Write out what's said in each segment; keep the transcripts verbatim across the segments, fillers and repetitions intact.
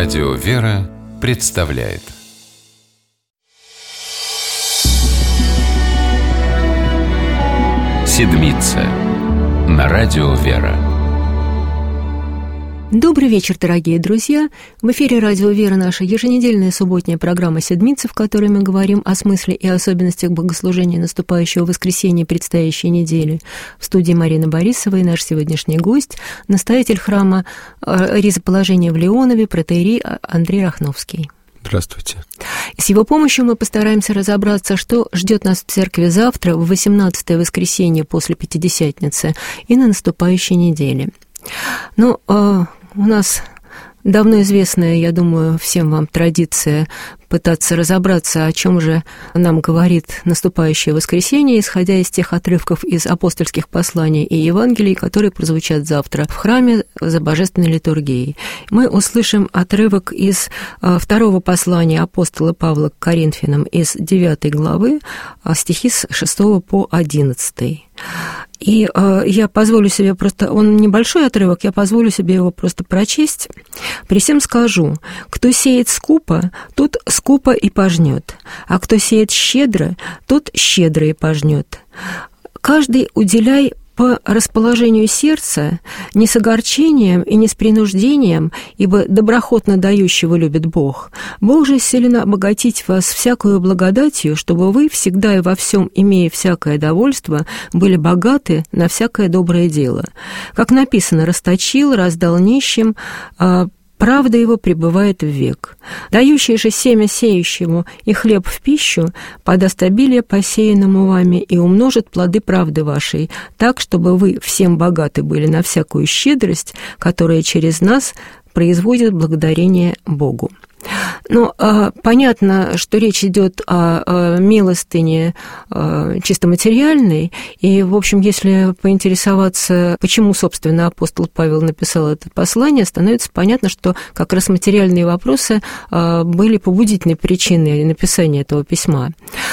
Радио «Вера» представляет Седмица на Радио «Вера». Добрый вечер, дорогие друзья! В эфире «Радио Вера» наша еженедельная субботняя программа «Седмица», в которой мы говорим о смысле и особенностях богослужения наступающего воскресенья предстоящей недели. В студии Марина Борисова и наш сегодняшний гость, настоятель храма Ризоположения в Леонове, протоиерей Андрей Рахновский. Здравствуйте. С его помощью мы постараемся разобраться, что ждет нас в церкви завтра, в восемнадцатое воскресенье после Пятидесятницы и на наступающей неделе. Ну, у нас давно известная, я думаю, всем вам традиция пытаться разобраться, о чем же нам говорит наступающее воскресенье, исходя из тех отрывков из апостольских посланий и Евангелий, которые прозвучат завтра в храме за божественной литургией. Мы услышим отрывок из второго послания апостола Павла к Коринфянам из девятой главы, стихи с шестого по одиннадцатый. И э, я позволю себе просто, он небольшой отрывок, я позволю себе его просто прочесть. «При сем скажу, кто сеет скупо, тот скупо и пожнет, а кто сеет щедро, тот щедро и пожнет. Каждый уделяй по расположению сердца, не с огорчением и не с принуждением, ибо доброхотно дающего любит Бог. Бог же силен обогатить вас всякую благодатью, чтобы вы, всегда и во всем, имея всякое довольство, были богаты на всякое доброе дело. Как написано, расточил, раздал нищим, а правда его пребывает в век. Дающий же семя сеющему и хлеб в пищу подаст обилие посеянному вами и умножит плоды правды вашей, так, чтобы вы всем богаты были на всякую щедрость, которая через нас производит благодарение Богу». Ну, понятно, что речь идет о, о милостыне чисто материальной, и, в общем, если поинтересоваться, почему, собственно, апостол Павел написал это послание, становится понятно, что как раз материальные вопросы были побудительной причиной написания этого письма.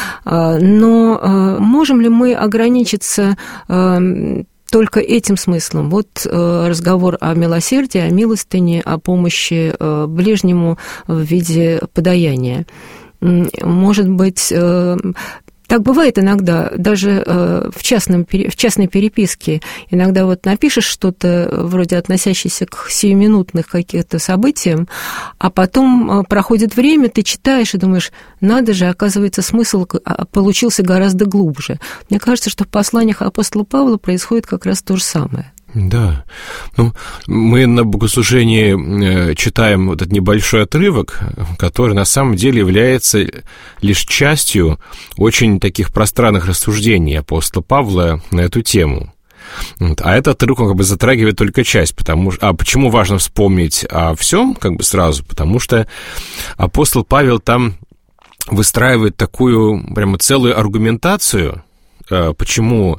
Но можем ли мы ограничиться только этим смыслом? Вот э, разговор о милосердии, о милостыне, о помощи э, ближнему в виде подаяния. Может быть, э, так бывает иногда, даже э, в, частном, в частной переписке. Иногда вот напишешь что-то вроде относящееся к сиюминутным каким-то событиям, а потом проходит время, ты читаешь и думаешь, надо же, оказывается, смысл получился гораздо глубже. Мне кажется, что в посланиях апостола Павла происходит как раз то же самое. Да. Ну, мы на богослужении читаем вот этот небольшой отрывок, который на самом деле является лишь частью очень таких пространных рассуждений апостола Павла на эту тему. А этот отрывок как бы затрагивает только часть, потому что... А почему важно вспомнить о всем как бы сразу? Потому что апостол Павел там выстраивает такую прямо целую аргументацию, почему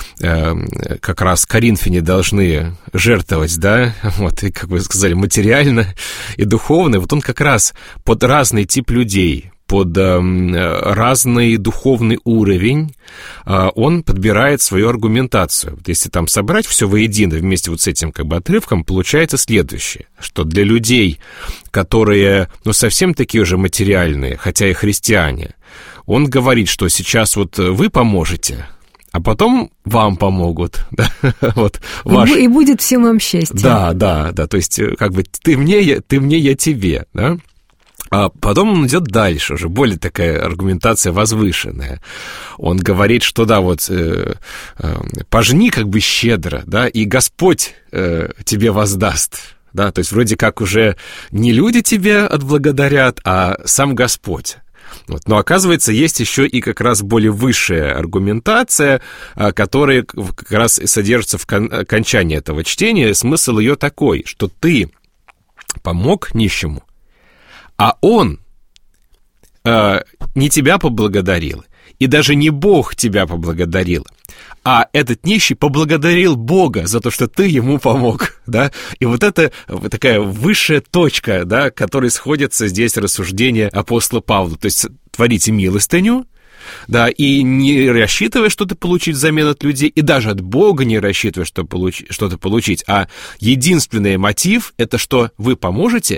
как раз коринфяне должны жертвовать, да, вот, и, как вы сказали, материально и духовно. Вот он как раз под разный тип людей, под разный духовный уровень, он подбирает свою аргументацию. Вот если там собрать все воедино вместе вот с этим как бы отрывком, получается следующее, что для людей, которые, ну, совсем такие же материальные, хотя и христиане, он говорит, что сейчас вот вы поможете, а потом вам помогут. Да? Вот, ваш... И будет всем вам счастье. Да, да, да. То есть, как бы ты мне, я, ты мне, я тебе. Да? А потом он идет дальше, уже более такая аргументация возвышенная. Он говорит, что да, вот э, э, пожни как бы щедро, да, и Господь э, тебе воздаст. Да? То есть, вроде как уже не люди тебе отблагодарят, а сам Господь. Вот. Но оказывается, есть еще и как раз более высшая аргументация, которая как раз содержится в окончании этого чтения. Смысл ее такой, что ты помог нищему, а он э, не тебя поблагодарил, и даже не Бог тебя поблагодарил, а этот нищий поблагодарил Бога за то, что ты ему помог, да, и вот это такая высшая точка, да, к которой сходятся здесь рассуждения апостола Павла, то есть творите милостыню, да, и не рассчитывая что-то получить взамен от людей, и даже от Бога не рассчитывая что получ... что-то получить, а единственный мотив — это что вы поможете,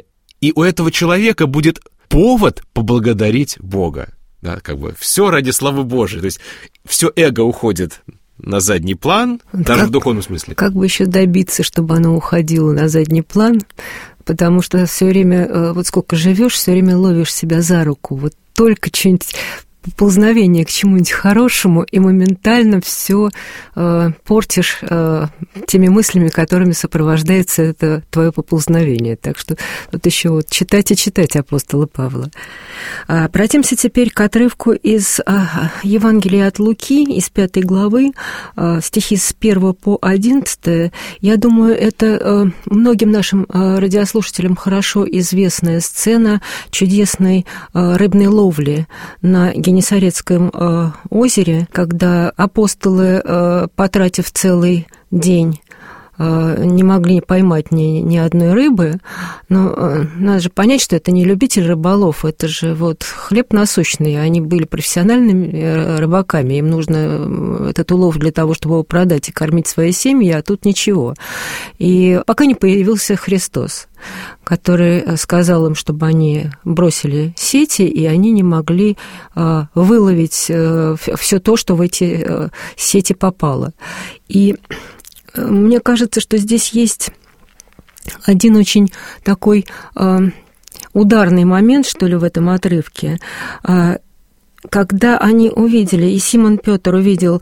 и у этого человека будет повод поблагодарить Бога. Да, как бы все ради славы Божией. То есть все эго уходит на задний план, даже как, в духовном смысле. Как бы еще добиться, чтобы оно уходило на задний план, потому что все время, вот сколько живешь, все время ловишь себя за руку. Вот только что-нибудь поползновение к чему-нибудь хорошему, и моментально все э, портишь э, теми мыслями, которыми сопровождается это твое поползновение. Так что тут еще вот читать и читать апостола Павла. А, обратимся теперь к отрывку из а, Евангелия от Луки, из пятой главы, а, стихи с первого по одиннадцатый. Я думаю, это а, многим нашим а, радиослушателям хорошо известная сцена чудесной а, рыбной ловли на Генесарецком э, озере, когда апостолы, э, потратив целый день, э, не могли поймать ни, ни одной рыбы. Но э, надо же понять, что это не любитель рыболов, это же вот хлеб насущный. Они были профессиональными рыбаками, им нужно этот улов для того, чтобы его продать и кормить свои семьи, а тут ничего. И пока не появился Христос, который сказал им, чтобы они бросили сети, и они не могли выловить все то, что в эти сети попало. И мне кажется, что здесь есть один очень такой ударный момент, что ли, в этом отрывке. Когда они увидели, и Симон Петр увидел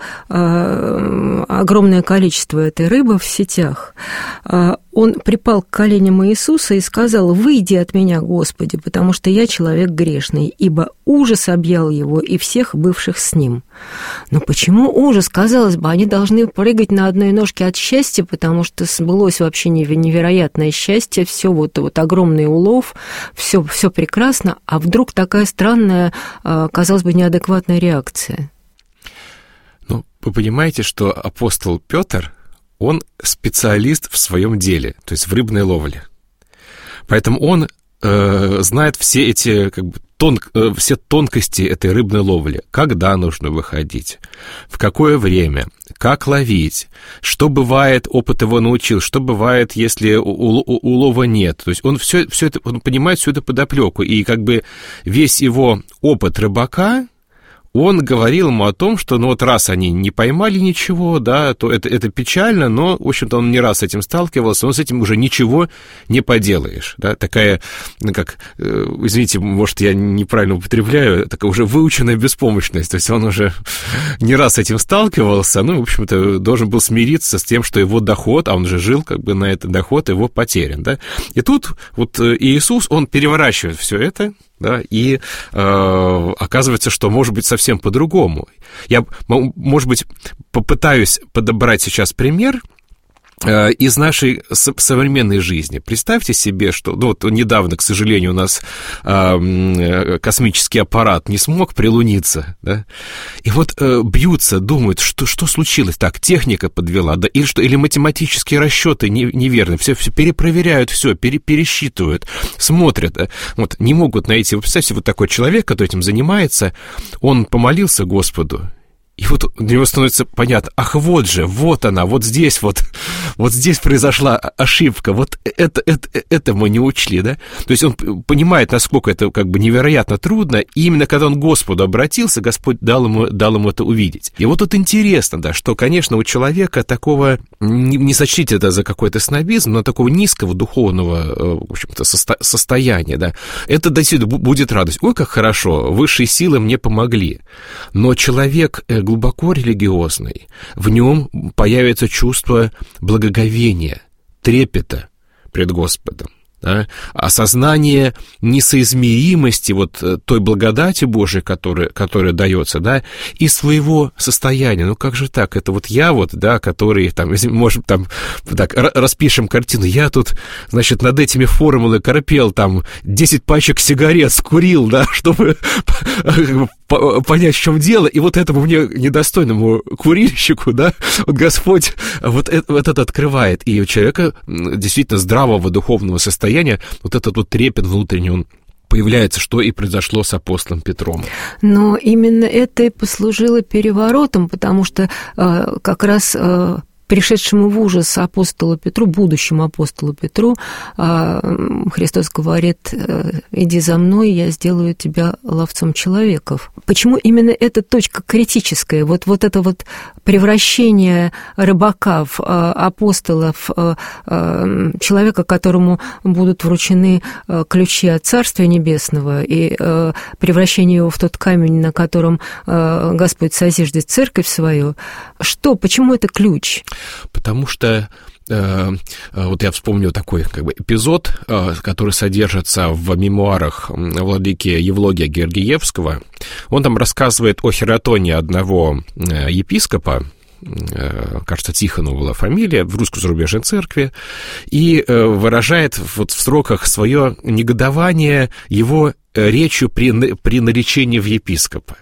э, огромное количество этой рыбы в сетях, э, он припал к коленям Иисуса и сказал: «Выйди от меня, Господи, потому что я человек грешный, ибо ужас объял его и всех бывших с ним». Но почему ужас? Казалось бы, они должны прыгать на одной ножке от счастья, потому что сбылось вообще невероятное счастье, все вот, вот огромный улов, все, все прекрасно, а вдруг такая странная, казалось бы, неадекватная реакция. Ну, вы понимаете, что апостол Петр, он специалист в своем деле, то есть в рыбной ловле. Поэтому он э, знает все эти, как бы, тон, э, все тонкости этой рыбной ловли. Когда нужно выходить, в какое время, как ловить, что бывает, опыт его научил, что бывает, если у, у, улова нет. То есть он все, все это, он понимает всю эту подоплеку, и как бы весь его опыт рыбака, он говорил ему о том, что, ну вот раз они не поймали ничего, да, то это, это печально, но, в общем-то, он не раз с этим сталкивался, он с этим уже ничего не поделаешь, да, такая, ну как, э, извините, может, я неправильно употребляю, такая уже выученная беспомощность, то есть он уже не раз с этим сталкивался, ну, в общем-то, должен был смириться с тем, что его доход, а он же жил как бы на этот доход, его потерян, да, и тут вот Иисус, он переворачивает все это, да, и э, оказывается, что может быть совсем по-другому. Я, может быть, попытаюсь подобрать сейчас пример э, из нашей современной жизни. Представьте себе, что ну, вот недавно, к сожалению, у нас э, космический аппарат не смог прилуниться, да, и вот э, бьются, думают, что, что случилось, так, техника подвела, да, или, что, или математические расчеты не, неверны, все, все перепроверяют, все, пере, пересчитывают, смотрят, да, вот, не могут найти. Вы представьте, вот такой человек, который этим занимается, он помолился Господу, и вот у него становится понятно, ах, вот же, вот она, вот здесь вот, вот здесь произошла ошибка, вот это, это, это мы не учли, да? То есть он понимает, насколько это как бы невероятно трудно, и именно когда он к Господу обратился, Господь дал ему, дал ему это увидеть. И вот тут интересно, да, что, конечно, у человека такого, не, не сочтите это за какой-то снобизм, но такого низкого духовного, в общем-то, состо, состояния, да, это действительно будет радость. Ой, как хорошо, высшие силы мне помогли. Но человек глубоко религиозный, в нем появится чувство благоговения, трепета пред Господом, да? Осознание несоизмеримости вот той благодати Божией, которая, которая дается, да, и своего состояния. Ну как же так? Это вот я вот, да, который там, можем там, так, распишем картину, я тут, значит, над этими формулами корпел, там, десять пачек сигарет скурил, да, чтобы понять, в чем дело, и вот этому мне недостойному курильщику, да, вот Господь вот это, вот это открывает, и у человека действительно здравого духовного состояния вот этот вот трепет внутренний, он появляется, что и произошло с апостолом Петром. Но именно это и послужило переворотом, потому что э, как раз э, пришедшему в ужас апостолу Петру, будущему апостолу Петру, Христос говорит: иди за мной, я сделаю тебя ловцом человеков. Почему именно эта точка критическая, вот, вот это вот превращение рыбака в апостола, в человека, которому будут вручены ключи от Царствия Небесного, и превращение его в тот камень, на котором Господь созиждет церковь свою? Что, почему это ключ? Потому что э, вот я вспомнил такой как бы эпизод, э, который содержится в мемуарах владыки Евлогия Георгиевского. Он там рассказывает о хератоне одного э, епископа, э, кажется, Тихонова была фамилия, в русской зарубежной церкви, и э, выражает вот в строках свое негодование его речью при, при наречении в епископа.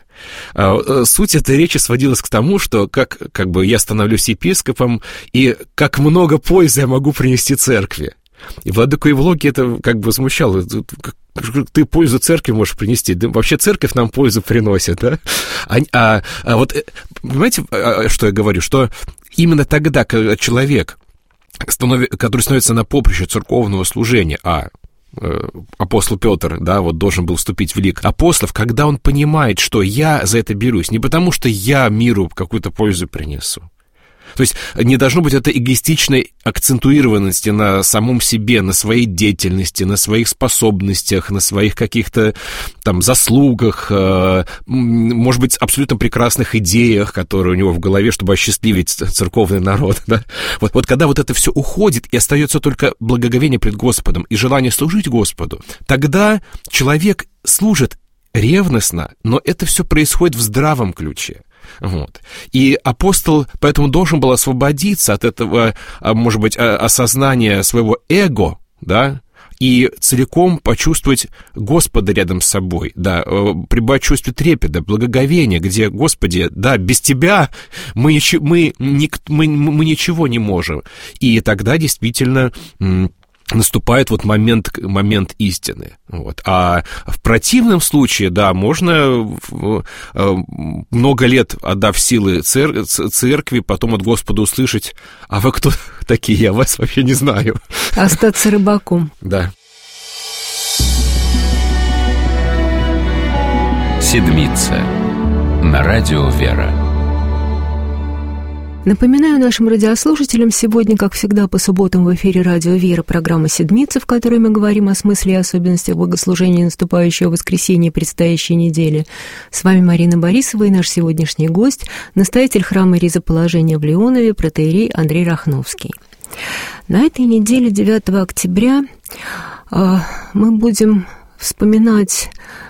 Суть этой речи сводилась к тому, что как, как бы я становлюсь епископом, и как много пользы я могу принести церкви. И владыку Евлогий это как бы смущало. Ты пользу церкви можешь принести. Да, вообще церковь нам пользу приносит, да? А, а, а вот, понимаете, что я говорю? Что именно тогда, когда человек, станов... который становится на поприще церковного служения, а апостол Петр, да, вот должен был вступить в лик апостолов, когда он понимает, что я за это берусь, не потому что я миру какую-то пользу принесу. То есть не должно быть этой эгоистичной акцентуированности на самом себе, на своей деятельности, на своих способностях, на своих каких-то там заслугах, э, может быть, абсолютно прекрасных идеях, которые у него в голове, чтобы осчастливить церковный народ. Да? Вот, вот когда вот это все уходит, и остается только благоговение пред Господом и желание служить Господу, тогда человек служит ревностно, но это все происходит в здравом ключе. Вот. И апостол поэтому должен был освободиться от этого, может быть, осознания своего эго, да, и целиком почувствовать Господа рядом с собой, да, пребывать в чувстве трепета, благоговения, где, Господи, да, без Тебя мы, мы, мы, мы ничего не можем. И тогда действительно наступает вот момент, момент истины. Вот. А в противном случае, да, можно много лет, отдав силы цер- церкви, потом от Господа услышать: а вы кто такие? Я вас вообще не знаю. Остаться рыбаком. Да. Седмица на радио «Вера». Напоминаю нашим радиослушателям, сегодня, как всегда, по субботам в эфире радио «Вера» программа «Седмица», в которой мы говорим о смысле и особенностях богослужения наступающего воскресенья и предстоящей недели. С вами Марина Борисова и наш сегодняшний гость, настоятель храма Ризоположения в Леонове, протоиерей Андрей Рахновский. На этой неделе, девятого октября, мы будем вспоминать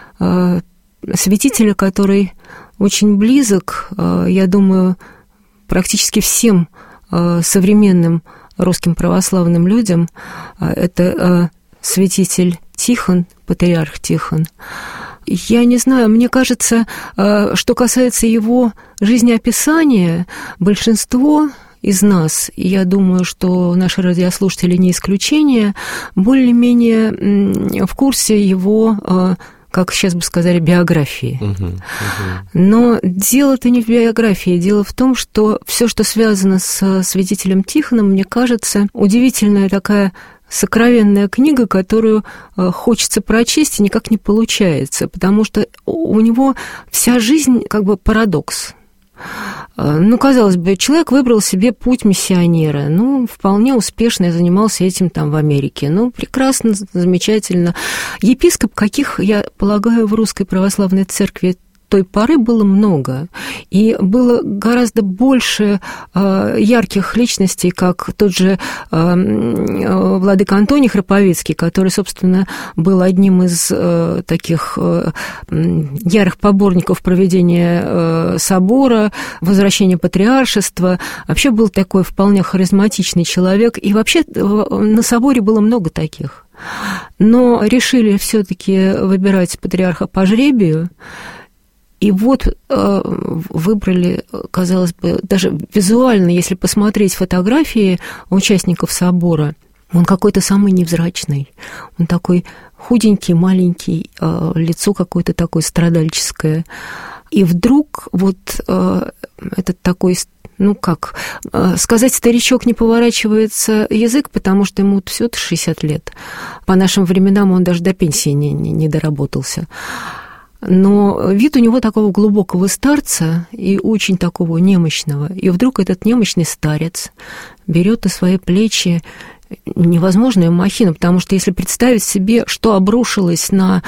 святителя, который очень близок, я думаю, практически всем э, современным русским православным людям. Это э, святитель Тихон, патриарх Тихон. Я не знаю, мне кажется, э, что касается его жизнеописания, большинство из нас, и я думаю, что наши радиослушатели не исключение, более-менее э, в курсе его э, как сейчас бы сказали, биографии. Uh-huh, uh-huh. Но дело-то не в биографии. Дело в том, что все, что связано с святителем Тихоном, мне кажется, удивительная такая сокровенная книга, которую хочется прочесть, и никак не получается, потому что у него вся жизнь как бы парадокс. Ну, казалось бы, человек выбрал себе путь миссионера, ну, вполне успешно занимался этим там в Америке, ну, прекрасно, замечательно. Епископ, каких, я полагаю, в Русской Православной Церкви той поры было много, и было гораздо больше э, ярких личностей, как тот же э, владыка Антоний Храповицкий, который, собственно, был одним из э, таких э, ярых поборников проведения э, собора, возвращения патриаршества, вообще был такой вполне харизматичный человек, и вообще на соборе было много таких. Но решили все-таки выбирать патриарха по жребию. И вот э, выбрали, казалось бы, даже визуально, если посмотреть фотографии участников собора, он какой-то самый невзрачный, он такой худенький, маленький, э, лицо какое-то такое страдальческое. И вдруг вот э, этот такой, ну как, э, сказать старичок не поворачивается язык, потому что ему всего-то шестьдесят лет. По нашим временам он даже до пенсии не, не, не доработался. Но вид у него такого глубокого старца и очень такого немощного. И вдруг этот немощный старец берет на свои плечи невозможную махину, потому что если представить себе, что обрушилось на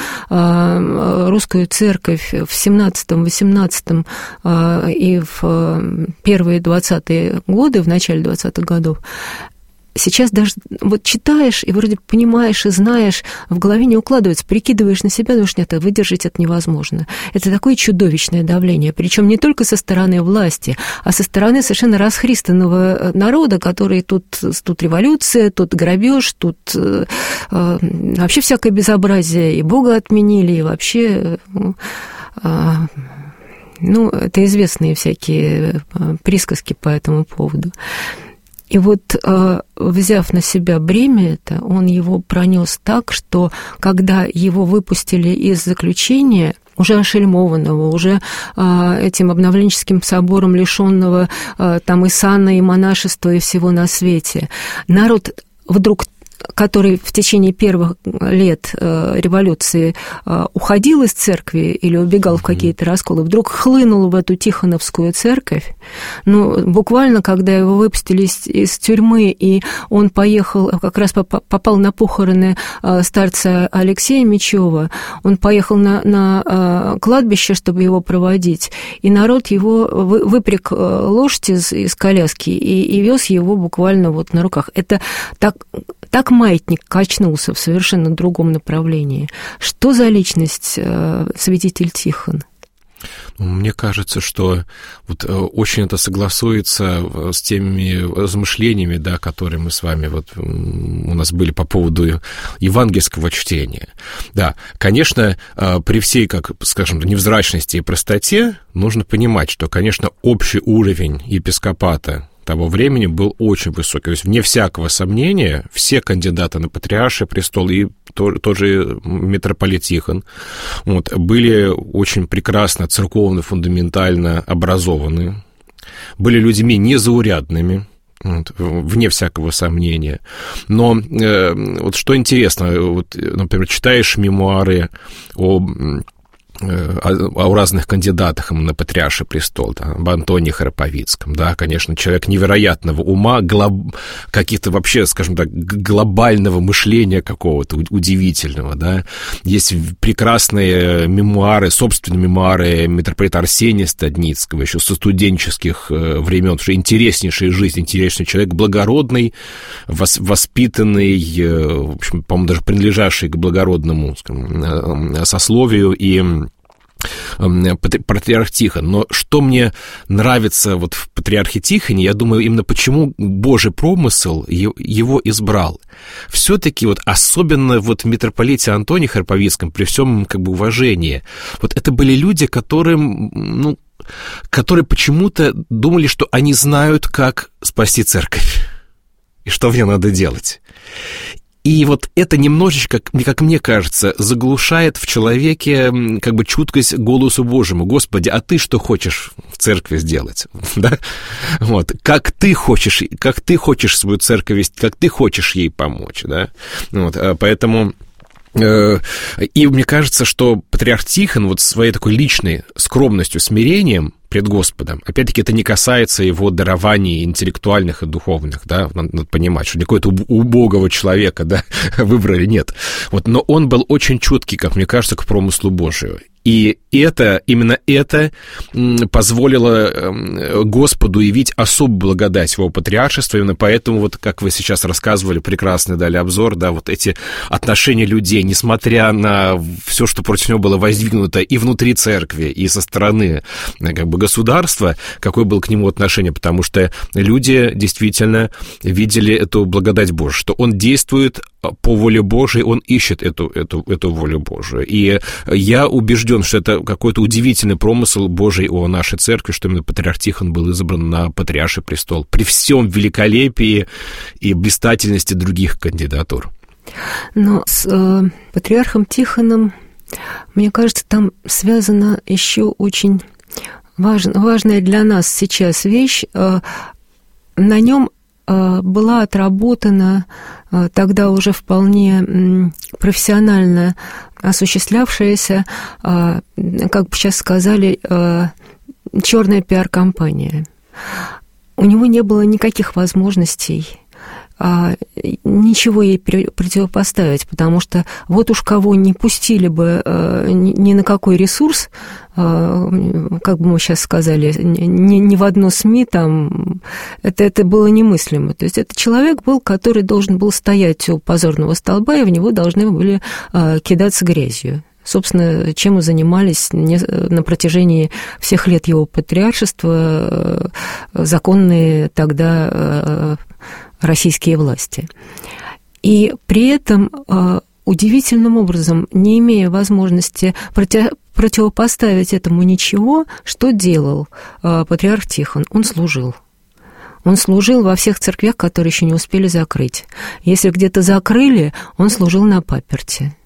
э, русскую церковь в семнадцатом, восемнадцатом э, и в первые двадцатые годы, в начале двадцатых годов, сейчас даже вот читаешь и вроде понимаешь и знаешь, в голове не укладывается, прикидываешь на себя, думаешь, нет, выдержать это невозможно. Это такое чудовищное давление, причем не только со стороны власти, а со стороны совершенно расхристанного народа, который тут, тут революция, тут грабеж, тут э, э, вообще всякое безобразие, и Бога отменили, и вообще... Э, ну, это известные всякие присказки по этому поводу. И вот, взяв на себя бремя это, он его пронес так, что когда его выпустили из заключения, уже ошельмованного, уже этим обновленческим собором лишенного там и сана, и монашества, и всего на свете, народ вдруг, который в течение первых лет э, революции э, уходил из церкви или убегал в какие-то расколы, вдруг хлынул в эту Тихоновскую церковь. Ну, буквально, когда его выпустили из, из тюрьмы, и он поехал, как раз попал на похороны э, старца Алексея Мечева, он поехал на, на э, кладбище, чтобы его проводить, и народ его вы, выпряг э, лошадь из, из коляски и, и вез его буквально вот на руках. Это так... Так маятник качнулся в совершенно другом направлении. Что за личность э, святитель Тихон? Мне кажется, что вот очень это согласуется с теми размышлениями, да, которые мы с вами вот у нас были по поводу евангельского чтения. Да, конечно, при всей, как, скажем, невзрачности и простоте нужно понимать, что, конечно, общий уровень епископата того времени был очень высокий. То есть, вне всякого сомнения, все кандидаты на патриарший престол и тот же митрополит Тихон вот, были очень прекрасно церковно, фундаментально образованы, были людьми незаурядными, вот, вне всякого сомнения. Но э, вот что интересно, вот, например, читаешь мемуары о... О, о разных кандидатах на патриарший престол, да, об Антонии Храповицком, да, конечно, человек невероятного ума, глоб... каких-то вообще, скажем так, глобального мышления какого-то удивительного, да. Есть прекрасные мемуары, собственные мемуары митрополита Арсения Стадницкого, еще со студенческих времен, что интереснейшая жизнь, интересный человек, благородный, воспитанный, в общем, по-моему, даже принадлежащий к благородному, скажем, сословию, и патриарх Тихон. Но что мне нравится вот в патриархе Тихоне, я думаю, именно почему Божий промысел его избрал. Все-таки вот особенно вот в митрополите Антонии Храповицком, при всем как бы уважении, вот это были люди, которым, ну, которые почему-то думали, что они знают, как спасти церковь и что в ней надо делать. И вот это немножечко, как мне кажется, заглушает в человеке как бы чуткость к голосу Божьему. Господи, а ты что хочешь в церкви сделать? Да? Вот. Как ты хочешь, как ты хочешь свою церковь вести, как ты хочешь ей помочь. Да? Вот. Поэтому... И мне кажется, что патриарх Тихон вот своей такой личной скромностью, смирением пред Господом, опять-таки это не касается его дарований интеллектуальных и духовных, да, надо, надо понимать, что не какого-то убогого человека, да, выбрали, нет. Вот, но он был очень чуткий, как мне кажется, к промыслу Божию. И это, именно это позволило Господу явить особую благодать его патриаршества. Именно поэтому, вот как вы сейчас рассказывали, прекрасный дали обзор, да, вот эти отношения людей, несмотря на все, что против него было воздвигнуто и внутри церкви, и со стороны как бы государства, какое было к нему отношение, потому что люди действительно видели эту благодать Божию, что он действует по воле Божией, он ищет эту, эту, эту волю Божию. И я убежден, что это какой-то удивительный промысел Божий о нашей церкви, что именно патриарх Тихон был избран на патриарший престол при всем великолепии и блистательности других кандидатур. Но с э, патриархом Тихоном, мне кажется, там связана еще очень важ, важная для нас сейчас вещь. На нем была отработана тогда уже вполне профессионально осуществлявшаяся, как бы сейчас сказали, черная пиар-компания. У него не было никаких возможностей ничего ей противопоставить, потому что вот уж кого не пустили бы ни на какой ресурс, как бы мы сейчас сказали, ни, ни в одно СМИ, там, это, это было немыслимо. То есть это человек был, который должен был стоять у позорного столба, и в него должны были кидаться грязью. Собственно, чем и занимались на протяжении всех лет его патриаршества законные тогда российские власти. И при этом удивительным образом, не имея возможности против, противопоставить этому ничего, что делал патриарх Тихон? Он служил. Он служил во всех церквях, которые еще не успели закрыть. Если где-то закрыли, он служил на паперти.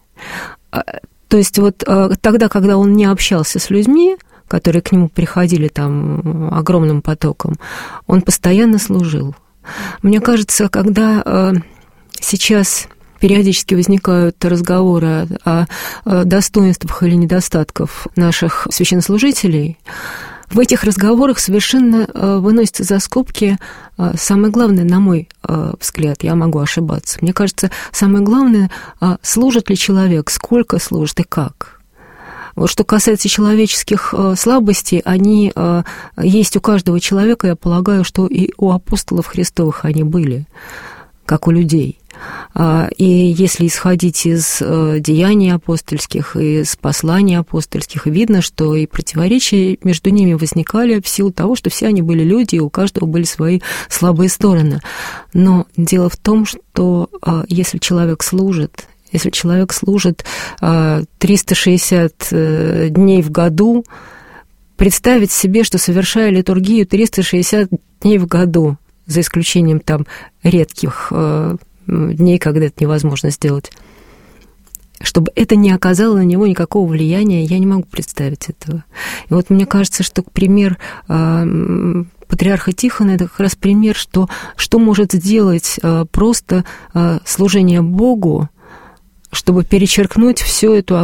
То есть вот тогда, когда он не общался с людьми, которые к нему приходили там огромным потоком, он постоянно служил. Мне кажется, когда сейчас периодически возникают разговоры о достоинствах или недостатках наших священнослужителей, в этих разговорах совершенно выносится за скобки самое главное, на мой взгляд, я могу ошибаться. Мне кажется, самое главное, служит ли человек, сколько служит и как. Вот что касается человеческих слабостей, они есть у каждого человека, я полагаю, что и у апостолов Христовых они были, как у людей. И если исходить из деяний апостольских, из посланий апостольских, видно, что и противоречия между ними возникали в силу того, что все они были люди, и у каждого были свои слабые стороны. Но дело в том, что если человек служит, если человек служит триста шестьдесят дней в году, представить себе, что, совершая литургию триста шестьдесят дней в году, за исключением там редких дней, когда это невозможно сделать, чтобы это не оказало на него никакого влияния, я не могу представить этого. И вот мне кажется, что пример патриарха Тихона – это как раз пример, что, что может сделать просто служение Богу, чтобы перечеркнуть всю эту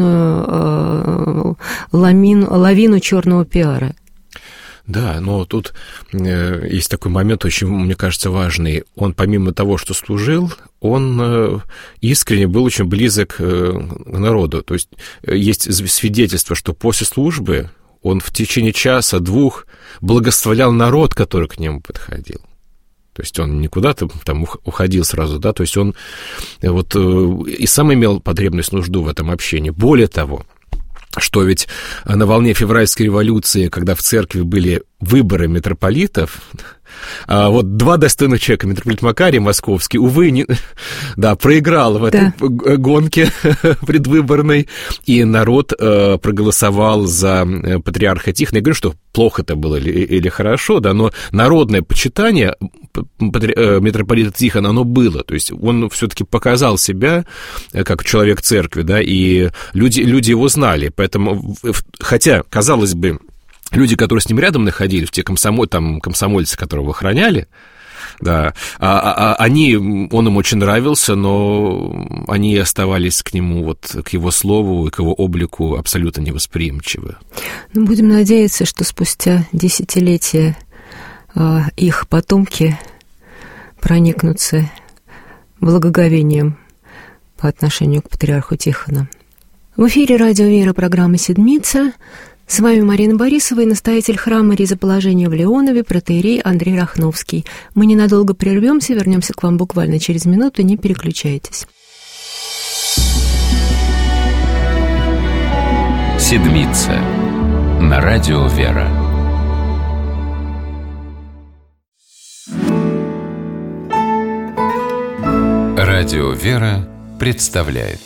огромную ламину, лавину черного пиара. Да, но тут есть такой момент очень, мне кажется, важный. Он, помимо того, что служил, он искренне был очень близок к народу. То есть есть свидетельство, что после службы он в течение часа-двух благословлял народ, который к нему подходил. То есть он не куда-то там уходил сразу, да, то есть он вот и сам имел потребность, нужду в этом общении. Более того, что ведь на волне февральской революции, когда в церкви были выборы митрополитов, а вот два достойных человека, митрополит Макарий Московский, увы, не, да, проиграл в этой да. гонке предвыборной, и народ э, проголосовал за патриарха Тихона. Я говорю, что плохо это было или, или хорошо, да, но народное почитание патри... митрополита Тихона, оно было, то есть он все-таки показал себя как человек церкви, да, и люди, люди его знали, поэтому, хотя, казалось бы, люди, которые с ним рядом находились, те комсомоль, там, комсомольцы, которого охраняли, да, а, а, они, он им очень нравился, но они оставались к нему, вот, к его слову и к его облику абсолютно невосприимчивы. Ну, будем надеяться, что спустя десятилетия э, их потомки проникнутся благоговением по отношению к патриарху Тихону. В эфире радио «Вера», программа «Седмица». С вами Марина Борисова и настоятель храма Ризоположения в Леонове, протоиерей Андрей Рахновский. Мы ненадолго прервемся, вернемся к вам буквально через минуту, не переключайтесь. Седмица на радио «Вера». Радио «Вера» представляет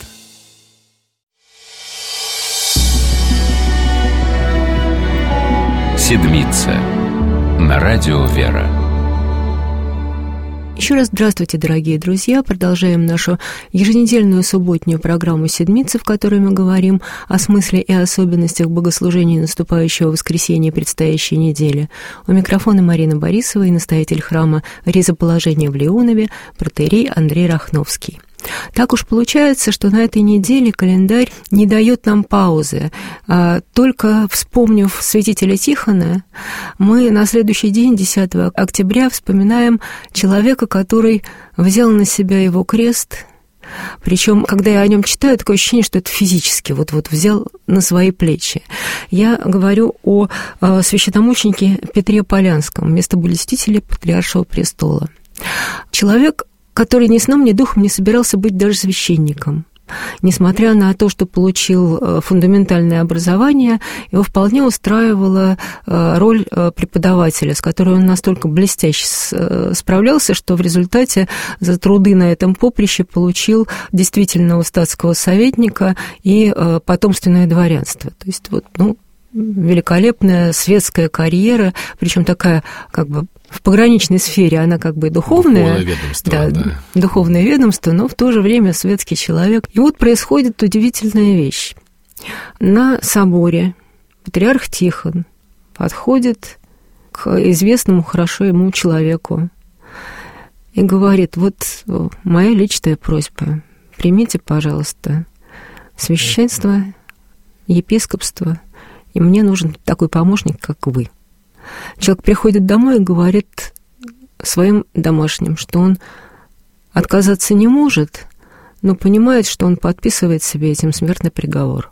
Седмица на радио «Вера». Еще раз здравствуйте, дорогие друзья. Продолжаем нашу еженедельную субботнюю программу «Седмица», в которой мы говорим о смысле и особенностях богослужения наступающего воскресенья предстоящей недели. У микрофона Марина Борисова и настоятель храма Ризоположения в Леонове протоиерей Андрей Рахновский. Так уж получается, что на этой неделе календарь не дает нам паузы. А только вспомнив святителя Тихона, мы на следующий день, десятого октября, вспоминаем человека, который взял на себя его крест. Причем, когда я о нем читаю, такое ощущение, что это физически вот-вот взял на свои плечи. Я говорю о священномученике Петре Полянском, местоблюстителе Патриаршего престола. Человек, который ни сном, ни духом не собирался быть даже священником. Несмотря на то, что получил фундаментальное образование, его вполне устраивала роль преподавателя, с которой он настолько блестяще справлялся, что в результате за труды на этом поприще получил действительного статского советника и потомственное дворянство. То есть вот, ну, великолепная светская карьера, причем такая как бы в пограничной сфере, она как бы духовная, духовное ведомство, да, да. духовное ведомство, но в то же время светский человек. И вот происходит удивительная вещь. На соборе патриарх Тихон подходит к известному хорошо ему человеку и говорит: вот моя личная просьба, примите, пожалуйста, священство, епископство, и мне нужен такой помощник, как вы. Человек приходит домой и говорит своим домашним, что он отказаться не может, но понимает, что он подписывает себе этим смертный приговор.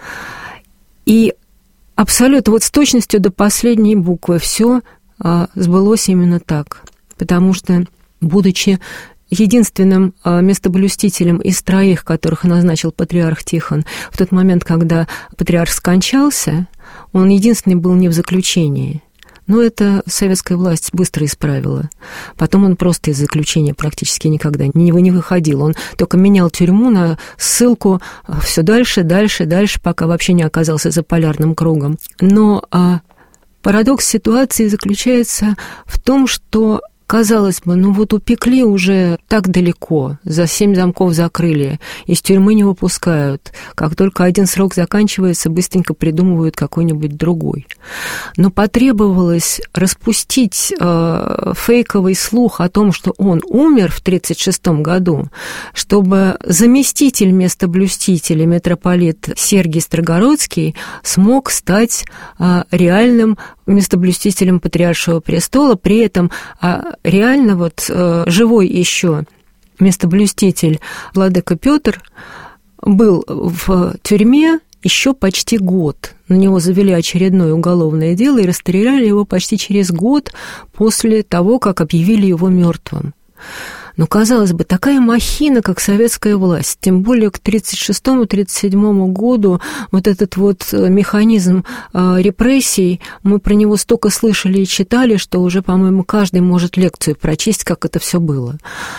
И абсолютно вот с точностью до последней буквы все а, сбылось именно так, потому что, будучи единственным местоблюстителем из троих, которых назначил патриарх Тихон, в тот момент, когда патриарх скончался, он единственный был не в заключении. Но это советская власть быстро исправила. Потом он просто из заключения практически никогда не выходил. Он только менял тюрьму на ссылку все дальше, дальше, дальше, пока вообще не оказался за полярным кругом. Но а, парадокс ситуации заключается в том, что, казалось бы, ну вот упекли уже так далеко, за семь замков закрыли, из тюрьмы не выпускают. Как только один срок заканчивается, быстренько придумывают какой-нибудь другой. Но потребовалось распустить э, фейковый слух о том, что он умер в тридцать шестом году, чтобы заместитель местоблюстителя, митрополит Сергий Строгородский, смог стать э, реальным местоблюстителем Патриаршего престола, при этом э, реально вот э, живой еще местоблюститель владыка Петр был в тюрьме еще почти год. На него завели очередное уголовное дело и расстреляли его почти через год после того, как объявили его мертвым. Но, казалось бы, такая махина, как советская власть, тем более к тридцать шестому — тридцать седьмому году вот этот вот механизм э, репрессий, мы про него столько слышали и читали, что уже, по-моему, каждый может лекцию прочесть, как это все было.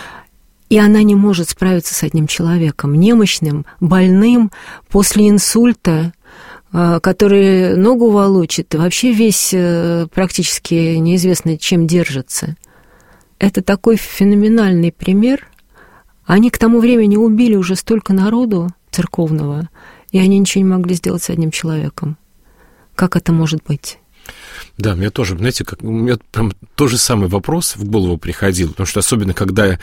И она не может справиться с одним человеком, немощным, больным, после инсульта, э, который ногу волочит, и вообще весь э, практически неизвестно чем держится. Это такой феноменальный пример. Они к тому времени убили уже столько народу церковного, и они ничего не могли сделать с одним человеком. Как это может быть? Да, мне тоже, знаете, как, у меня прям тот же самый вопрос в голову приходил, потому что особенно, когда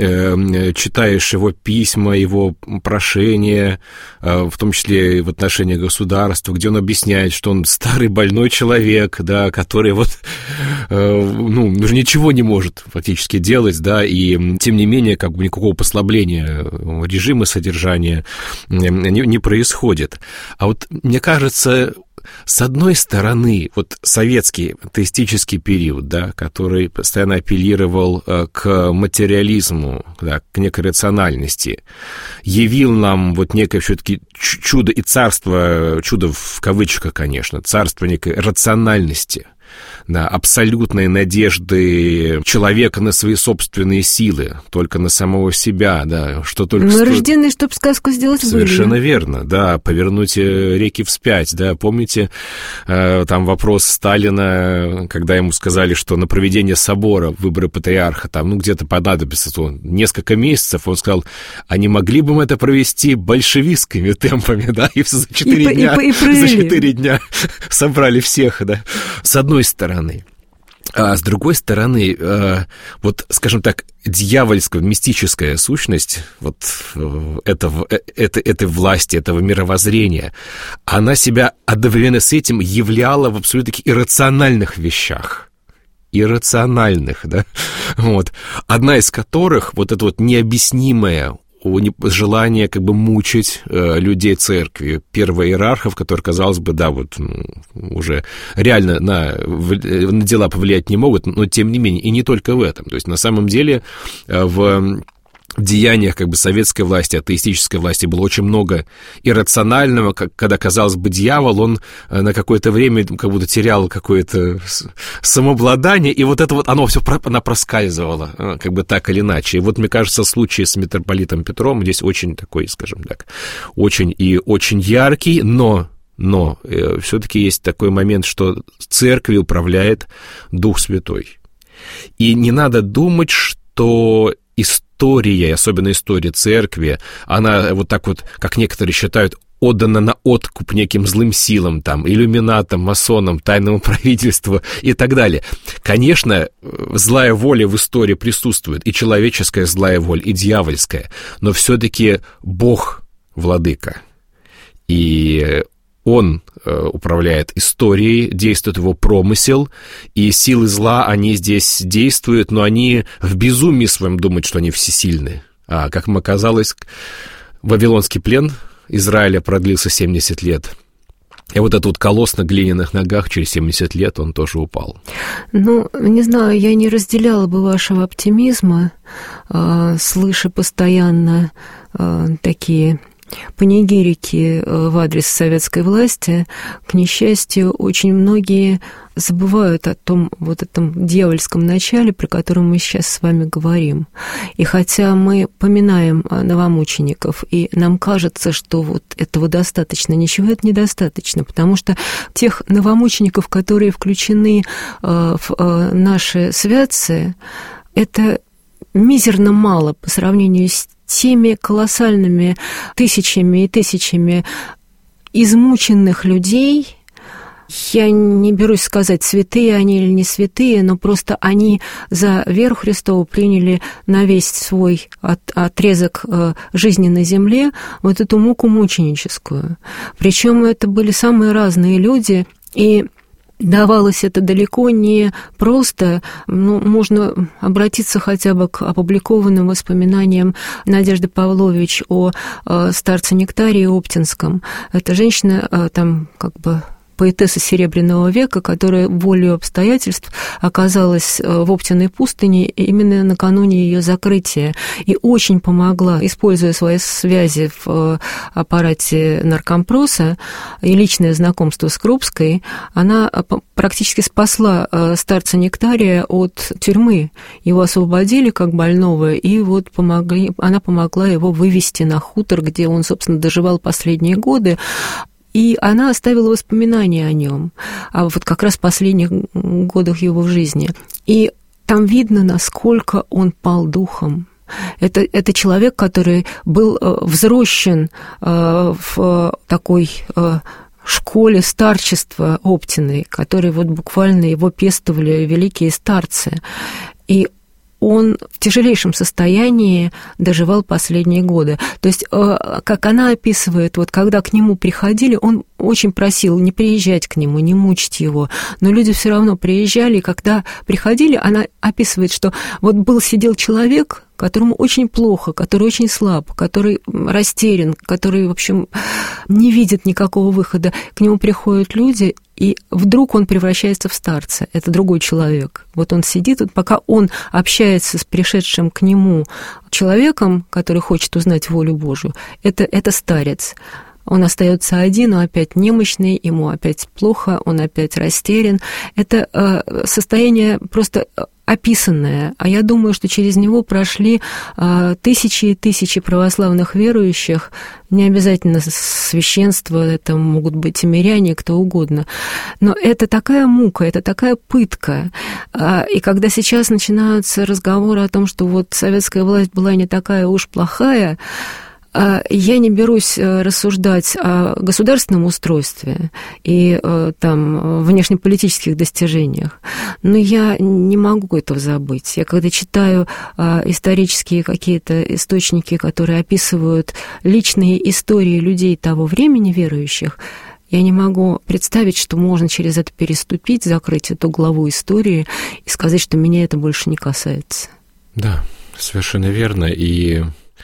э, читаешь его письма, его прошения, э, в том числе в отношении государства, где он объясняет, что он старый больной человек, да, который вот, э, ну, уже ничего не может фактически делать, да, и тем не менее, как бы никакого послабления режима содержания не, не происходит. А вот мне кажется, с одной стороны, вот советский атеистический период, да, который постоянно апеллировал к материализму, да, к некой рациональности, явил нам вот некое все-таки чудо и царство, чудо в кавычках, конечно, царство некой рациональности. да, абсолютной надежды человека на свои собственные силы, только на самого себя, да, что только... Мы сто... рождены, чтобы сказку сделать былью. Совершенно верно, да, повернуть реки вспять, да, помните, э, там вопрос Сталина, когда ему сказали, что на проведение собора, выборы патриарха, там, ну, где-то понадобится то, несколько месяцев, он сказал, а не могли бы мы это провести большевистскими темпами, да, и за четыре дня, и, и, и за четыре дня собрали всех, да, с одной стороны. А с другой стороны, э, вот, скажем так, дьявольская, мистическая сущность вот этого, это, этой власти, этого мировоззрения, она себя одновременно с этим являла в абсолютно иррациональных вещах. Иррациональных, да, вот. Одна из которых, вот это вот необъяснимое желание как бы мучить э, людей церкви, первоиерархов, которые, казалось бы, да, вот ну, уже реально на, на дела повлиять не могут, но тем не менее, и не только в этом. То есть на самом деле э, в деяниях как бы советской власти, атеистической власти было очень много иррационального, как, когда, казалось бы, дьявол, он на какое-то время как будто терял какое-то самообладание, и вот это вот, оно все она проскальзывало, как бы так или иначе. И вот, мне кажется, случай с митрополитом Петром здесь очень такой, скажем так, очень и очень яркий, но... Но э, все-таки есть такой момент, что церковью управляет Дух Святой. И не надо думать, что история, особенно история церкви, она вот так вот, как некоторые считают, отдана на откуп неким злым силам, там, иллюминатам, масонам, тайному правительству и так далее. Конечно, злая воля в истории присутствует, и человеческая злая воля, и дьявольская, но все-таки Бог владыка. И Он э, управляет историей, действует его промысел, и силы зла, они здесь действуют, но они в безумии своем думают, что они всесильны. А, как им оказалось, Вавилонский плен Израиля продлился семьдесят лет. И вот этот вот колосс на глиняных ногах через семьдесят лет, он тоже упал. Ну, не знаю, я не разделяла бы вашего оптимизма, э, слыша постоянно э, такие... панигирики в адрес советской власти. К несчастью, очень многие забывают о том вот этом дьявольском начале, про котором мы сейчас с вами говорим. И хотя мы поминаем новомучеников, и нам кажется, что вот этого достаточно, ничего это недостаточно, потому что тех новомучеников, которые включены в наши святцы, это мизерно мало по сравнению с теми колоссальными тысячами и тысячами измученных людей. Я не берусь сказать, святые они или не святые, но просто они за веру Христову приняли на весь свой от, отрезок жизни на земле вот эту муку мученическую. Причем это были самые разные люди, и давалось это далеко не просто, ну, можно обратиться хотя бы к опубликованным воспоминаниям Надежды Павлович о старце Нектарии Оптинском. Эта женщина там как бы поэтесса Серебряного века, которая волею обстоятельств оказалась в Оптиной пустыне именно накануне ее закрытия и очень помогла, используя свои связи в аппарате наркомпроса и личное знакомство с Крупской, она практически спасла старца Нектария от тюрьмы. Его освободили как больного, и вот помогли, она помогла его вывести на хутор, где он, собственно, доживал последние годы. И она оставила воспоминания о нем, а вот как раз в последних годах его жизни. И там видно, насколько он пал духом. Это, это человек, который был взрощен в такой школе старчества Оптиной, который вот буквально его пестовали великие старцы. И он в тяжелейшем состоянии доживал последние годы. То есть, как она описывает, вот когда к нему приходили, он очень просил не приезжать к нему, не мучить его, но люди все равно приезжали, и когда приходили, она описывает, что вот был, сидел человек, которому очень плохо, который очень слаб, который растерян, который, в общем, не видит никакого выхода. К нему приходят люди, и вдруг он превращается в старца. Это другой человек. Вот он сидит, вот пока он общается с пришедшим к нему человеком, который хочет узнать волю Божию, это, это старец. он остается один, он опять немощный, ему опять плохо, он опять растерян. Это состояние просто описанное, а я думаю, что через него прошли тысячи и тысячи православных верующих, не обязательно священство, это могут быть и миряне, кто угодно. Но это такая мука, это такая пытка. И когда сейчас начинаются разговоры о том, что вот советская власть была не такая уж плохая, я не берусь рассуждать о государственном устройстве и там внешнеполитических достижениях, но я не могу этого забыть. Я когда читаю исторические какие-то источники, которые описывают личные истории людей того времени верующих, я не могу представить, что можно через это переступить, закрыть эту главу истории и сказать, что меня это больше не касается. Да, совершенно верно. И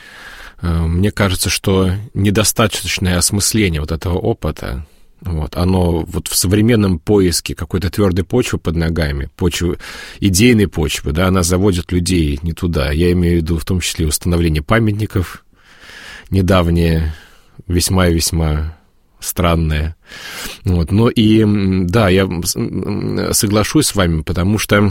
мне кажется, что недостаточное осмысление вот этого опыта, вот, оно вот в современном поиске какой-то твердой почвы под ногами, почвы, идейной почвы, да, она заводит людей не туда. Я имею в виду в том числе установление памятников, недавнее, весьма и весьма странное. Вот. Но и, да, я соглашусь с вами, потому что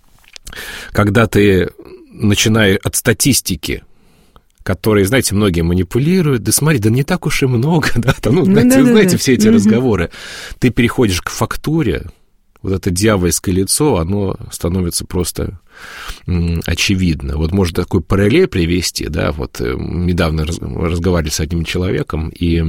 когда ты начинаешь от статистики, которые, знаете, многие манипулируют, да смотри, да не так уж и много, да, там, ну, знаете, да, да, знаете да. все эти mm-hmm. разговоры, ты переходишь к фактуре, вот это дьявольское лицо, оно становится просто м, очевидно. Вот можно такой параллель привести, да, вот недавно раз, разговаривали с одним человеком, и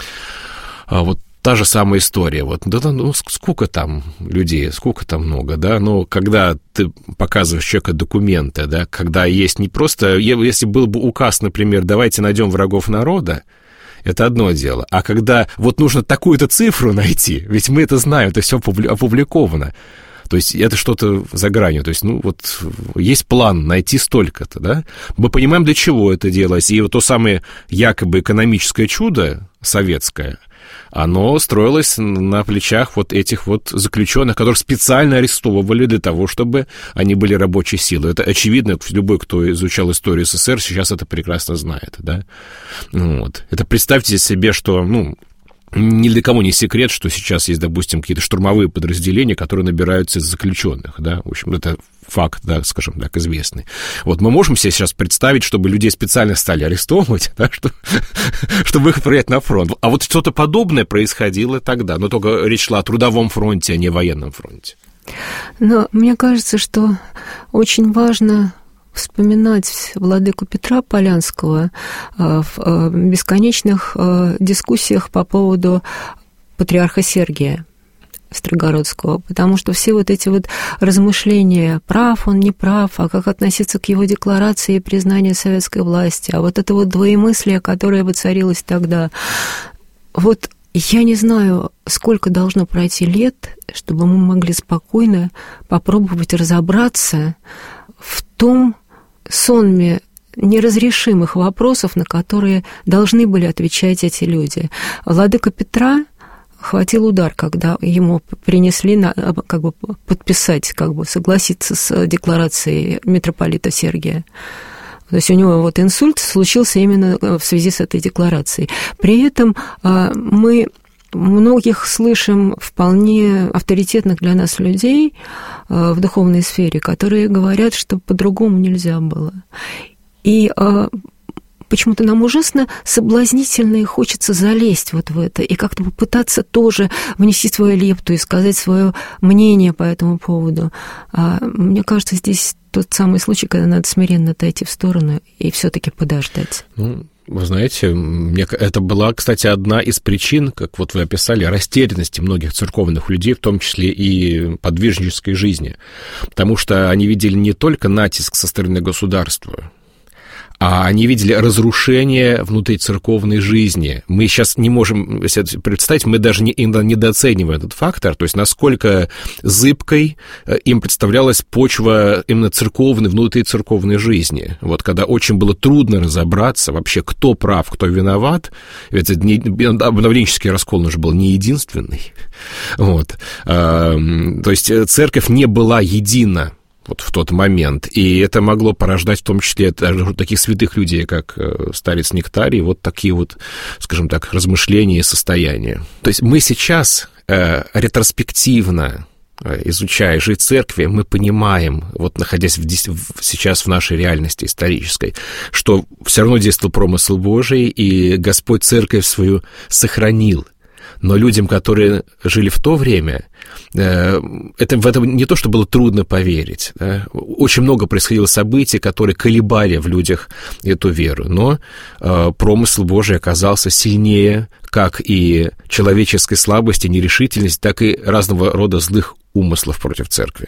а, вот та же самая история, вот, да, ну, сколько там людей, сколько там много, да, но когда ты показываешь человеку документы, да, когда есть не просто, если был бы указ, например, давайте найдем врагов народа, это одно дело, а когда вот нужно такую-то цифру найти, ведь мы это знаем, это все опубликовано, то есть это что-то за гранью, то есть, ну, вот есть план найти столько-то, да, мы понимаем, для чего это делалось, и вот то самое якобы экономическое чудо советское, оно строилось на плечах вот этих вот заключенных, которых специально арестовывали для того, чтобы они были рабочей силой. Это очевидно, любой, кто изучал историю СССР, сейчас это прекрасно знает, да. Вот. Это представьте себе, что, ну, ни для кого не секрет, что сейчас есть, допустим, какие-то штурмовые подразделения, которые набираются из заключенных, да, в общем, это факт, да, скажем так, известный. Вот мы можем себе сейчас представить, чтобы людей специально стали арестовывать, да, что, чтобы их отправлять на фронт. А вот что-то подобное происходило тогда, но только речь шла о трудовом фронте, а не о военном фронте. Но мне кажется, что очень важно вспоминать владыку Петра Полянского в бесконечных дискуссиях по поводу патриарха Сергия Строгородского, потому что все вот эти вот размышления, прав он, не прав, а как относиться к его декларации и признанию советской власти, а вот это вот двоемыслие, которое воцарилось тогда, вот я не знаю, сколько должно пройти лет, чтобы мы могли спокойно попробовать разобраться в том сонме неразрешимых вопросов, на которые должны были отвечать эти люди. Владыка Петра хватил удар, когда ему принесли на, как бы подписать, как бы согласиться с декларацией митрополита Сергия. То есть у него вот инсульт случился именно в связи с этой декларацией. При этом мы многих слышим вполне авторитетных для нас людей в духовной сфере, которые говорят, что по-другому нельзя было. И почему-то нам ужасно соблазнительно и хочется залезть вот в это, и как-то попытаться тоже внести свою лепту и сказать свое мнение по этому поводу. А мне кажется, здесь тот самый случай, когда надо смиренно отойти в сторону и все-таки подождать. Ну, вы знаете, мне, это была, кстати, одна из причин, как вот вы описали, растерянности многих церковных людей, в том числе и подвижнической жизни, потому что они видели не только натиск со стороны государства, а они видели разрушение внутрицерковной жизни. Мы сейчас не можем себе представить, мы даже не, недооцениваем этот фактор, то есть насколько зыбкой им представлялась почва именно церковной, внутрицерковной жизни. Вот когда очень было трудно разобраться вообще, кто прав, кто виноват, ведь обновленческий раскол он же был не единственный. Вот. То есть церковь не была едина. вот в тот момент. И это могло порождать в том числе даже таких святых людей, как старец Нектарий, вот такие вот, скажем так, размышления и состояния. То есть мы сейчас э, ретроспективно, изучая жизнь церкви, мы понимаем, вот находясь в, в, сейчас в нашей реальности исторической, что все равно действовал промысел Божий, и Господь церковь свою сохранил. Но людям, которые жили в то время, это, в это не то, что было трудно поверить. Да? Очень много происходило событий, которые колебали в людях эту веру. Но э, промысел Божий оказался сильнее как и человеческой слабости, нерешительности, так и разного рода злых умыслов против церкви.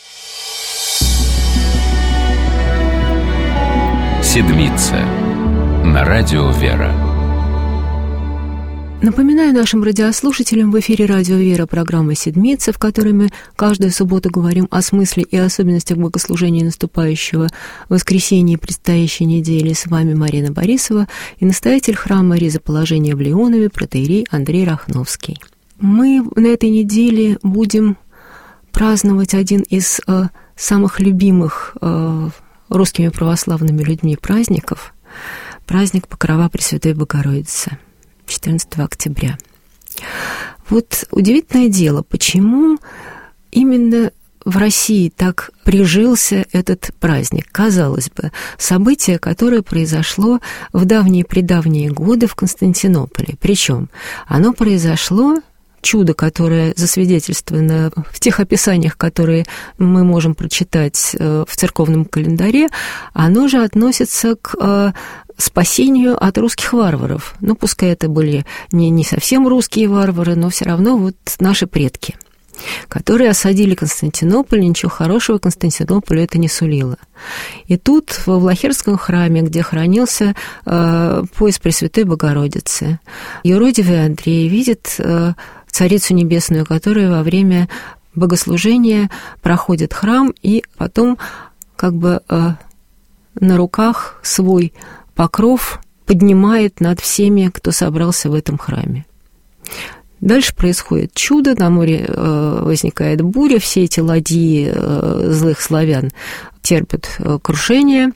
Седмица на радио «Вера». Напоминаю нашим радиослушателям, в эфире «Радио Вера» программа «Седмица», в которой мы каждую субботу говорим о смысле и особенностях богослужения наступающего воскресенья и предстоящей недели. С вами Марина Борисова и настоятель храма Ризоположения в Леонове протоиерей Андрей Рахновский. Мы на этой неделе будем праздновать один из э, самых любимых э, русскими православными людьми праздников – праздник Покрова Пресвятой Богородицы. четырнадцатого октября. Вот удивительное дело, почему именно в России так прижился этот праздник. Казалось бы, событие, которое произошло в давние-предавние годы в Константинополе. Причем оно произошло, чудо, которое засвидетельствовано в тех описаниях, которые мы можем прочитать в церковном календаре, оно же относится к спасению от русских варваров. Ну, пускай это были не, не совсем русские варвары, но все равно вот наши предки, которые осадили Константинополь, ничего хорошего Константинополю это не сулило. И тут, в Влахерском храме, где хранился э, пояс Пресвятой Богородицы, юродивый Андрей видит э, Царицу Небесную, которая во время богослужения проходит храм и потом как бы э, на руках свой покров поднимает над всеми, кто собрался в этом храме. Дальше происходит чудо, на море э, возникает буря, все эти ладьи э, злых славян терпят э, крушение.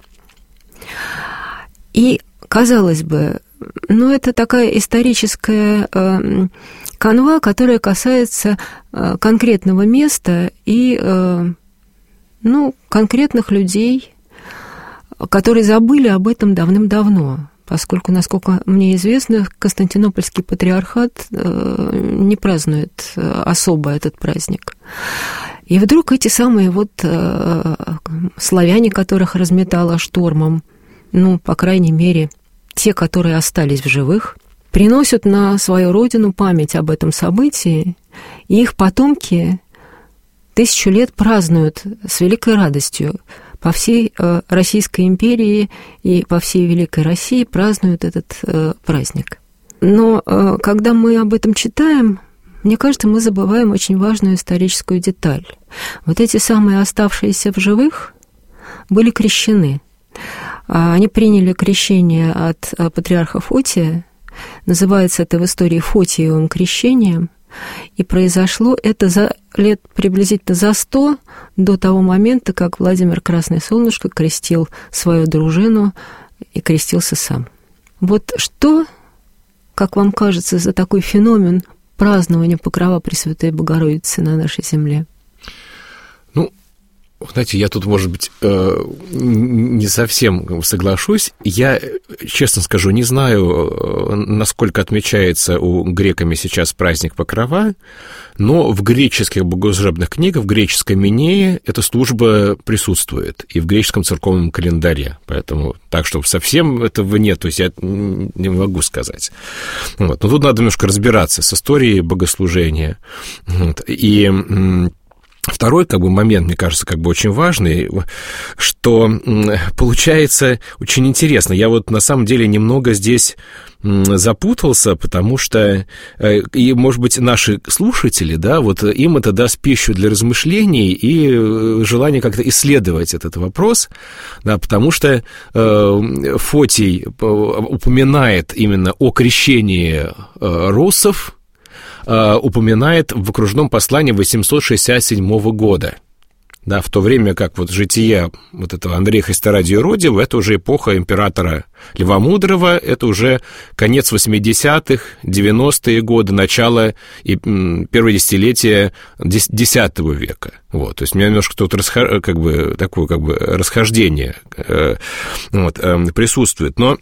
И, казалось бы, ну, это такая историческая э, канва, которая касается э, конкретного места и э, ну, конкретных людей, которые забыли об этом давным-давно, поскольку, насколько мне известно, Константинопольский патриархат не празднует особо этот праздник. И вдруг эти самые вот славяне, которых разметало штормом, ну, по крайней мере, те, которые остались в живых, приносят на свою родину память об этом событии, и их потомки тысячу лет празднуют с великой радостью. По всей э, Российской империи и по всей Великой России празднуют этот э, праздник. Но э, когда мы об этом читаем, мне кажется, мы забываем очень важную историческую деталь. Вот эти самые оставшиеся в живых были крещены. Они приняли крещение от патриарха Фотия. Называется это в истории Фотиевым крещением. И произошло это за лет приблизительно за сто до того момента, как Владимир Красное Солнышко крестил свою дружину и крестился сам. Вот что, как вам кажется, за такой феномен празднования Покрова Пресвятой Богородицы на нашей земле? Ну, знаете, я тут, может быть, не совсем соглашусь. Я, честно скажу, не знаю, насколько отмечается у греками сейчас праздник Покрова, но в греческих богослужебных книгах, в греческой Минее эта служба присутствует и в греческом церковном календаре. Поэтому так, что совсем этого нет, то есть я не могу сказать. Вот. Но тут надо немножко разбираться с историей богослужения. Вот. И второй, как бы, момент, мне кажется, как бы очень важный, что получается очень интересно. Я вот на самом деле немного здесь запутался, потому что, и, может быть, наши слушатели, да, вот им это даст пищу для размышлений и желание как-то исследовать этот вопрос, да, потому что э, Фотий упоминает именно о крещении э, руссов, упоминает в окружном послании восемьсот шестьдесят седьмого года. Да, в то время как вот житие вот этого Андрея Христа ради юродивого, это уже эпоха императора Льва Мудрого, это уже конец восьмидесятых, девяностые годы, начало и первое десятилетие десятого века. Вот, то есть у меня немножко тут расхо... как бы, такое как бы расхождение э, вот, э, присутствует, но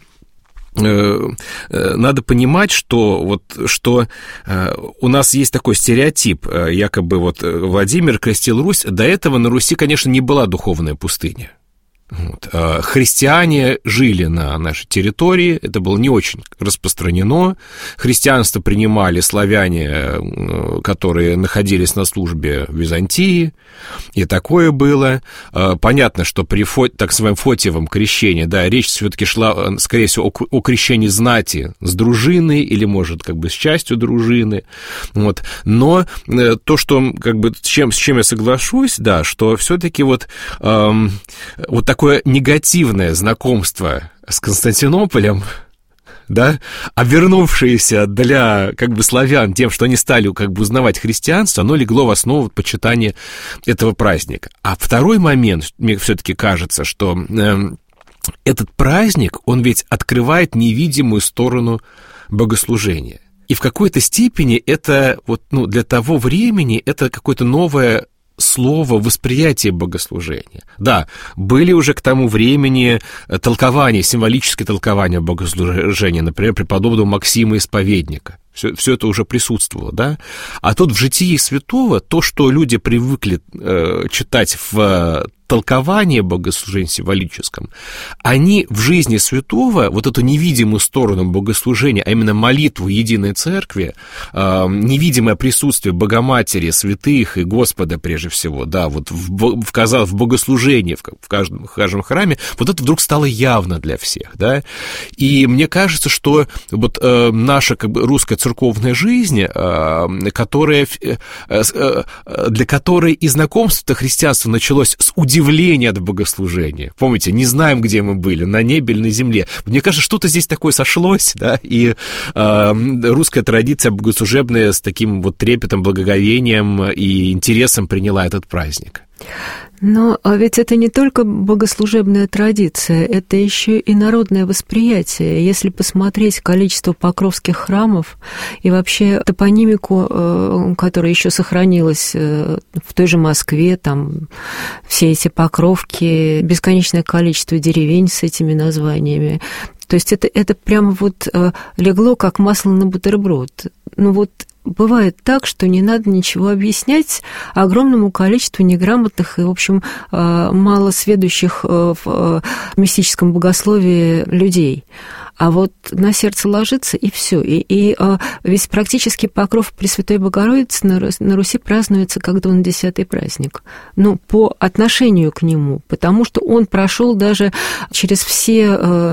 надо понимать, что, вот, что у нас есть такой стереотип, якобы вот Владимир крестил Русь. До этого на Руси, конечно, не была духовная пустыня. Вот. Христиане жили на нашей территории, это было не очень распространено. Христианство принимали славяне, которые находились на службе в Византии, и такое было. Понятно, что при так называемом Фотиевом крещении, да, речь все-таки шла, скорее всего, о крещении знати с дружиной или, может, как бы с частью дружины. Вот. Но то, что, как бы, с чем, с чем я соглашусь, да, что все-таки вот, эм, вот так такое негативное знакомство с Константинополем, да, обернувшееся для, как бы, славян тем, что они стали, как бы, узнавать христианство, оно легло в основу почитания этого праздника. А второй момент, мне все-таки кажется, что э, этот праздник, он ведь открывает невидимую сторону богослужения. И в какой-то степени это, вот, ну, для того времени, это какое-то новое слово, восприятие богослужения. Да, были уже к тому времени толкования, символические толкования богослужения, например, преподобного Максима Исповедника. Все, все это уже присутствовало, да? А тут в житии святого то, что люди привыкли э, читать в толковании богослужения символическом, они в жизни святого вот эту невидимую сторону богослужения, а именно молитву единой церкви, э, невидимое присутствие Богоматери, святых и Господа прежде всего, да, вот в, в, в богослужении в, в, каждом, в каждом храме, вот это вдруг стало явно для всех, да? И мне кажется, что вот э, наша, как бы, русская церковная жизнь, которая, для которой и знакомство христианства началось с удивления от богослужения. Помните, не знаем, где мы были, на небе или на земле. Мне кажется, что-то здесь такое сошлось, да, и э, русская традиция богослужебная с таким вот трепетом, благоговением и интересом приняла этот праздник. Но ведь это не только богослужебная традиция, это еще и народное восприятие. Если посмотреть количество покровских храмов и вообще топонимику, которая еще сохранилась в той же Москве, там все эти покровки, бесконечное количество деревень с этими названиями. То есть это, это прямо вот легло как масло на бутерброд. Ну вот бывает так, что не надо ничего объяснять огромному количеству неграмотных и, в общем, мало сведущих в мистическом богословии людей. А вот на сердце ложится, и все. И, и ведь практически покров Пресвятой Богородицы на, на Руси празднуется как двунадесятый праздник. Ну, по отношению к нему, потому что он прошел даже через все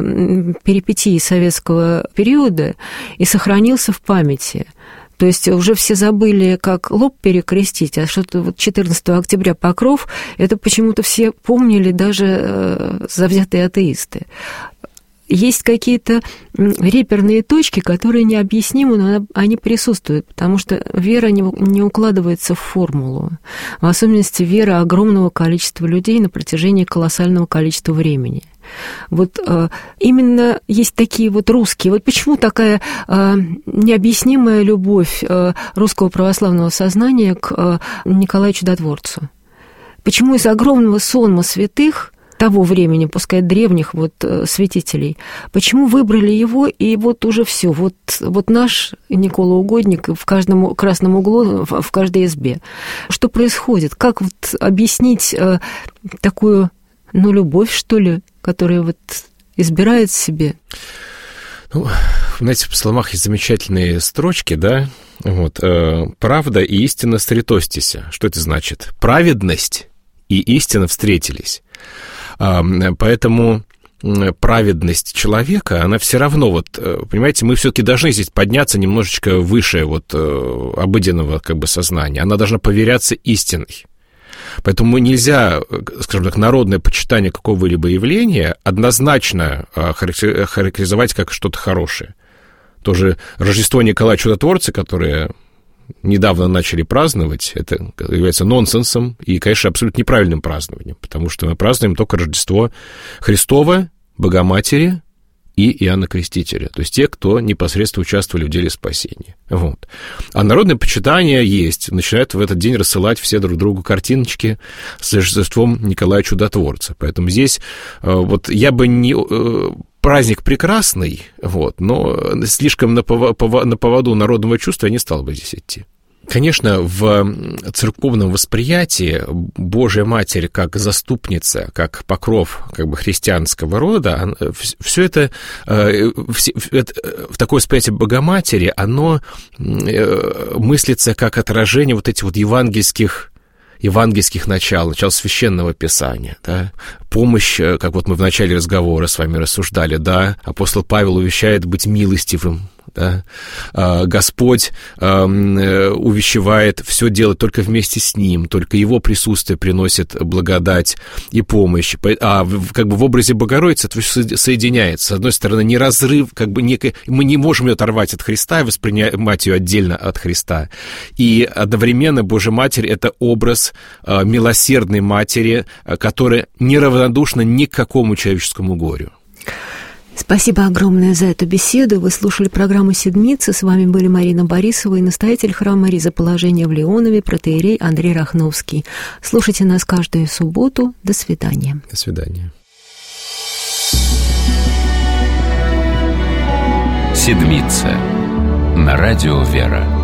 перипетии советского периода и сохранился в памяти. То есть уже все забыли, как лоб перекрестить, а что-то вот четырнадцатого октября Покров, это почему-то все помнили, даже завзятые атеисты. Есть какие-то реперные точки, которые необъяснимы, но они присутствуют, потому что вера не укладывается в формулу. В особенности вера огромного количества людей на протяжении колоссального количества времени. Вот э, именно есть такие вот русские. Вот почему такая э, необъяснимая любовь э, русского православного сознания к э, Николаю Чудотворцу? Почему из огромного сонма святых того времени, пускай древних вот святителей, почему выбрали его, и вот уже все, вот, вот наш Никола Угодник в каждом красном углу, в, в каждой избе. Что происходит? Как вот объяснить э, такую, ну, любовь, что ли, которая вот избирает себе? Ну, знаете, в псалмах есть замечательные строчки, да, вот, э, «Правда и истина встретостися». Что это значит? Праведность и истина встретились. Поэтому праведность человека, она все равно, вот, понимаете, мы все-таки должны здесь подняться немножечко выше вот обыденного, как бы, сознания. Она должна поверяться истиной. Поэтому нельзя, скажем так, народное почитание какого-либо явления однозначно характеризовать как что-то хорошее. Тоже Рождество Николая Чудотворца, которое недавно начали праздновать, это является нонсенсом и, конечно, абсолютно неправильным празднованием, потому что мы празднуем только Рождество Христово, Богоматери и Иоанна Крестителя, то есть те, кто непосредственно участвовали в деле спасения. Вот. А народное почитание есть, начинают в этот день рассылать все друг другу картиночки с Рождеством Николая Чудотворца. Поэтому здесь вот я бы не... Праздник прекрасный, вот, но слишком на поводу народного чувства я не стал бы здесь идти. Конечно, в церковном восприятии Божья Матерь как заступница, как покров как бы христианского рода, все это, в такое восприятие Богоматери, оно мыслится как отражение вот этих вот евангельских евангельских начал, начал Священного Писания, да, помощь, как вот мы в начале разговора с вами рассуждали, да, апостол Павел увещает быть милостивым, да, Господь увещевает все делать только вместе с Ним, только Его присутствие приносит благодать и помощь, а как бы в образе Богородицы это все соединяется, с одной стороны, не разрыв, как бы некое, мы не можем ее оторвать от Христа и воспринимать ее отдельно от Христа, и одновременно Божья Матерь — это образ милосердной матери, которая неравнодушна ни к какому человеческому горю. Спасибо огромное за эту беседу. Вы слушали программу «Седмица». С вами были Марина Борисова и настоятель храма Ризоположения в Леонове, протоиерей Андрей Рахновский. Слушайте нас каждую субботу. До свидания. До свидания. «Седмица» на радио «Вера».